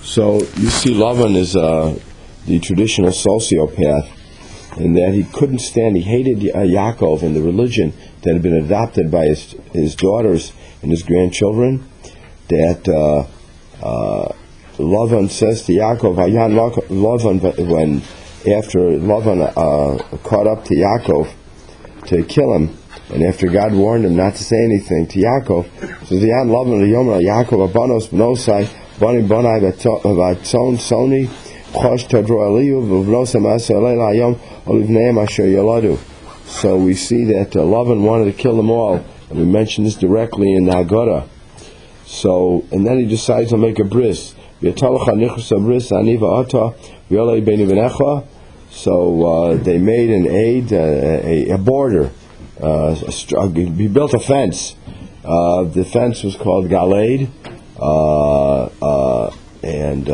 So you see, Lavan is the traditional sociopath, in that he couldn't stand. He hated Yaakov and the religion that had been adopted by his daughters and his grandchildren. That Lavan says to Yaakov, when after Lavan caught up to Yaakov to kill him, and after God warned him not to say anything to Yaakov, says Yan Lavan Yaakov abanos bnosai bani banai vatzon soni chosh tadro eliyu v'vnosam asalei la'ayom olivneim asher yoladu. So we see that Lavan wanted to kill them all, and we mentioned this directly in the Haggadah. So, and then he decides to make a bris. So they made an aid, a border. He built a fence. The fence was called Galed, and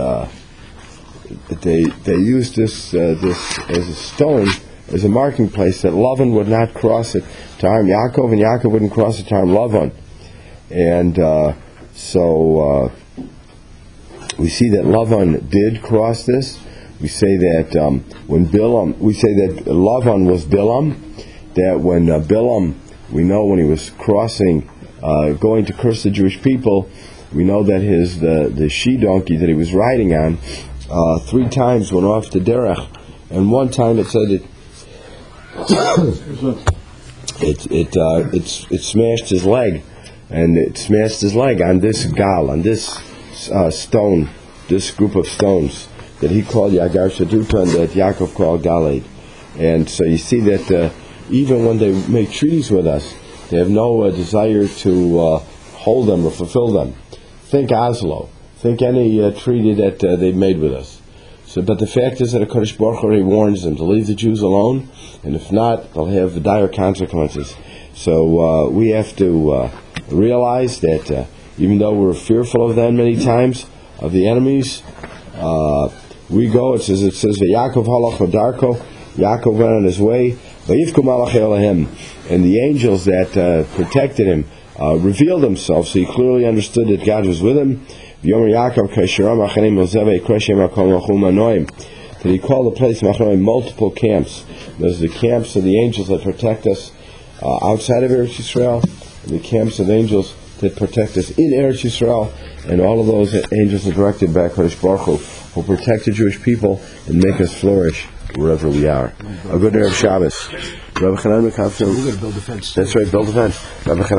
they used this as a stone, as a marking place, that Lavan would not cross it to harm Yaakov, and Yaakov wouldn't cross it to harm Lavan. And so we see that Lavan did cross this. We say that when Lavan was Bilam, that when Bilam, we know when he was crossing, going to curse the Jewish people, we know that the she-donkey that he was riding on 3 times went off the derech, and one time it said it smashed his leg, and it smashed his leg on this gal, on this stone, this group of stones that he called Yagar Shaduta and that Yaakov called Galed. And so you see that even when they make treaties with us, they have no desire to hold them or fulfill them. Think Oslo. Think any treaty that they've made with us. So, but the fact is that HaKadosh Baruch Hu warns them to leave the Jews alone, and if not, they'll have dire consequences. So we have to realize that even though we're fearful of them many times, of the enemies, we go. It says Yaakov halach v'darko. Yaakov went on his way. Vayivku malachei Elohim, and the angels that protected him revealed themselves. So he clearly understood that God was with him. V'yomer Yaakov kasheram achanim lozevei kreshim akom lachum anoim. That he called the place Machnoim multiple camps. Those are the camps of the angels that protect us outside of Eretz Yisrael, and the camps of angels that protect us in Eretz Yisrael, and all of those angels are directed by HaKadosh Baruch Hu, who protect the Jewish people and make us flourish wherever we are. A good Erev Shabbos. Rabbi Chanan, we're going to build a fence. That's right, build a fence.